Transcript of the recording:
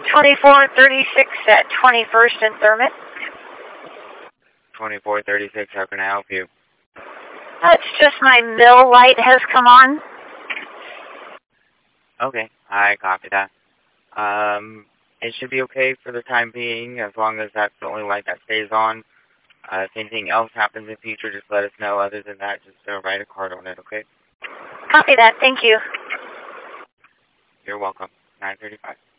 2436 at 21st and Thurman. 2436, how can I help you? It's just my mill light has come on. Okay, I copy that. It should be okay for the time being, as long as that's the only light that stays on. If anything else happens in the future, just let us know. Other than that, just write a card on it, okay? Copy that, thank you. You're welcome. 935.